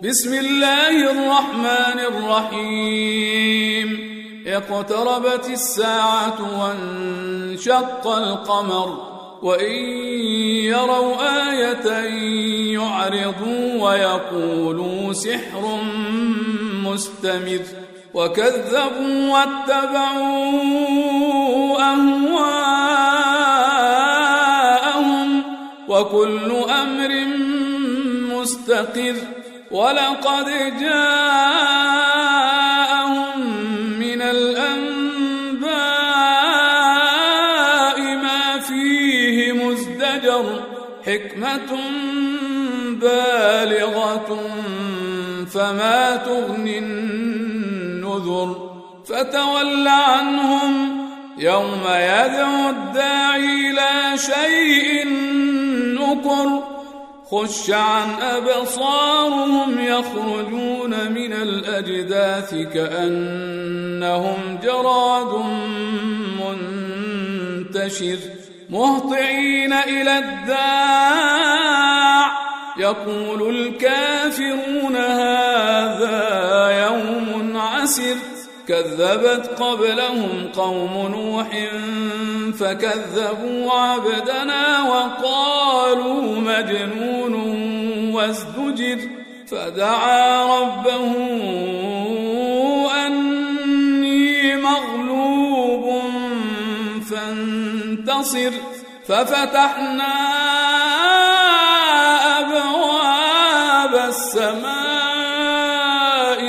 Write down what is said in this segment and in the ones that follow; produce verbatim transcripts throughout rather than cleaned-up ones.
بسم الله الرحمن الرحيم اقتربت الساعة وانشق القمر وإن يروا آية يعرضوا ويقولوا سحر مستمر وكذبوا واتبعوا أهواءهم وكل أمر مستقر ولقد جاءهم من الأنباء ما فيه مزدجر حكمة بالغة فما تغني النذر فتول عنهم يوم يدعو الداعي إلى شيء نكر خش عن أبصارهم يخرجون من الأجداث كأنهم جراد منتشر مهطعين إلى الداع يقول الكافرون هذا يوم عسر كذبت قبلهم قوم نوح فكذبوا عبدنا وقالوا مجنون وازدجر فدعا ربه أني مغلوب فانتصر ففتحنا أبواب السماء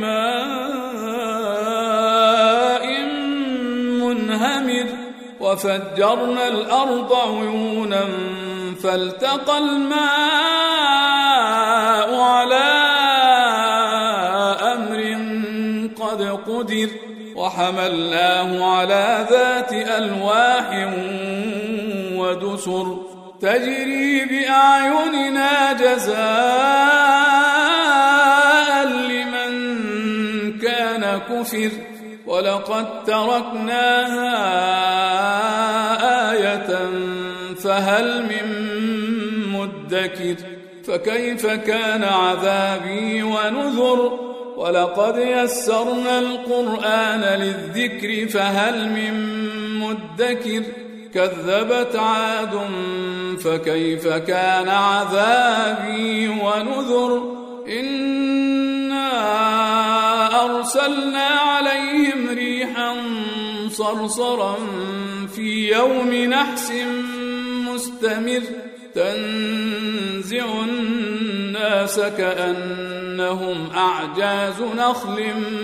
بماء منهمر وفجرنا الأرض عيونا فالتقى الماء على أمر قد قدر وحملناه على ذات ألواح ودسر تجري بأعيننا جزاء لمن كان كفر ولقد تركناها آية فهل من مدكر فكيف كان عذابي ونذر ولقد يسرنا القرآن للذكر فهل من مدكر كذبت عاد فكيف كان عذابي ونذر إنا أرسلنا عليهم ريحا صرصرا في يوم نحس مستمر تنزع الناس كأنهم أعجاز نخل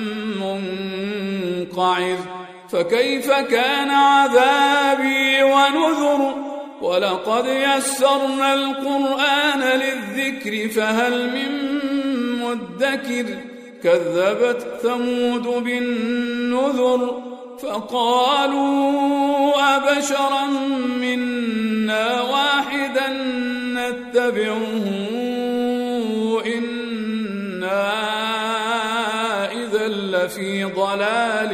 منقعر فكيف كان عذابي ونذر ولقد يسرنا القرآن للذكر فهل من مدكر كذبت ثمود بالنذر فقالوا أبشرا منا واحدا نتبعه إنا إذا لفي ضلال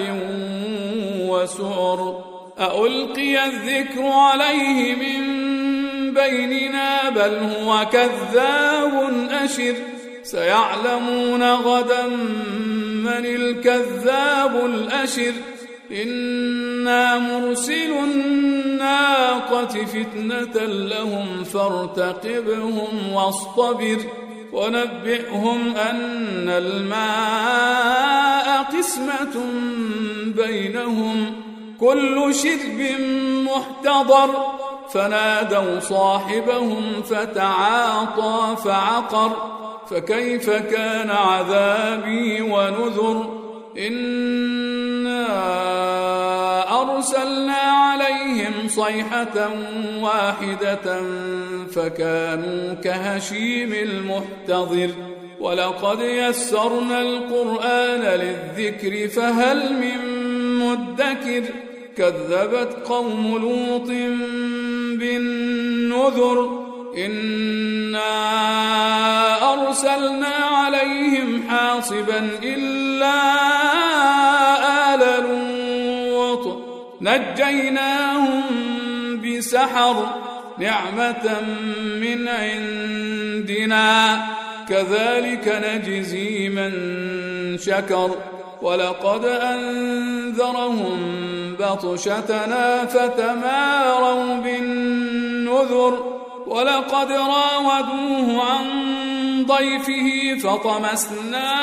وسعر ألقي الذكر عليه من بيننا بل هو كذاب أشر سيعلمون غدا من الكذاب الأشر إنا مرسل الناقة فتنة لهم فارتقبهم واصطبر ونبئهم أن الماء قسمة بينهم كل شرب محتضر فنادوا صاحبهم فتعاطى فعقر فكيف كان عذابي ونذر إنا أرسلنا عليهم صيحة واحدة فكانوا كهشيم المحتضر ولقد يسرنا القرآن للذكر فهل من مدكر كذبت قوم لوط بالنذر إنا أرسلنا عليهم حاصبا إلا آل لوط نجيناهم بسحر نعمة من عندنا كذلك نجزي من شكر ولقد أنذرهم بطشتنا فتماروا بالنذر ولقد راودوه عن ضيفه فطمسنا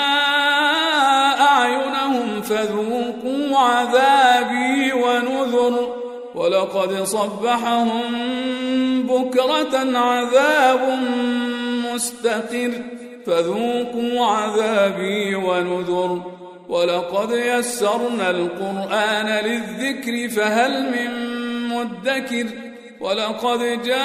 أعينهم فذوقوا عذابي ونذر ولقد صبحهم بكرة عذاب مستقر فذوقوا عذابي ونذر ولقد يسرنا القرآن للذكر فهل من مدكر ولقد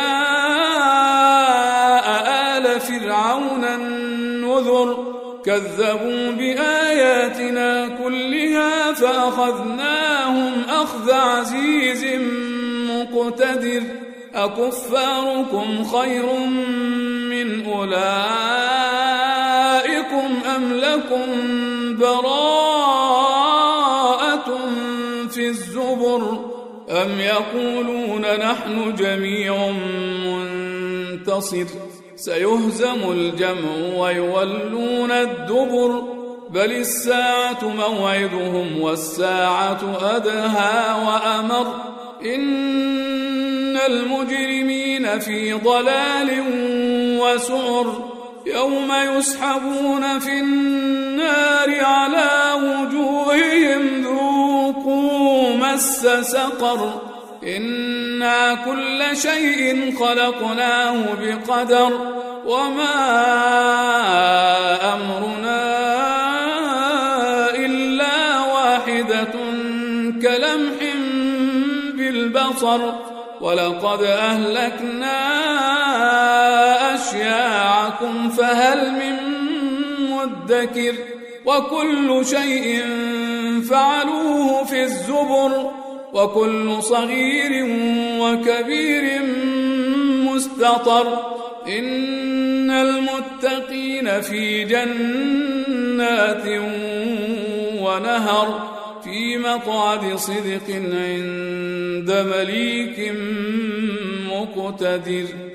جاء آل فرعون النذر كذبوا بآياتنا كلها فأخذناهم أخذ عزيز مقتدر أكفاركم خير من أولئكم أم لكم براءة في الزبر أم يقولون نحن جميع منتصر سيهزم الجمع ويولون الدبر بل الساعة موعدهم والساعة أدهى وأمر إن المجرمين في ضلال وسعر يوم يسحبون في النار على وجوههم ذوقوا مس سقر إنا كل شيء خلقناه بقدر وما أمرنا إلا واحدة كلمح بالبصر ولقد أهلكنا أشياعكم فهل من مدكر وكل شيء فعلوه في الزبر وكل صغير وكبير مستطر إن المتقين في جنات ونهر في مقعد صدق عند مليك مقتدر.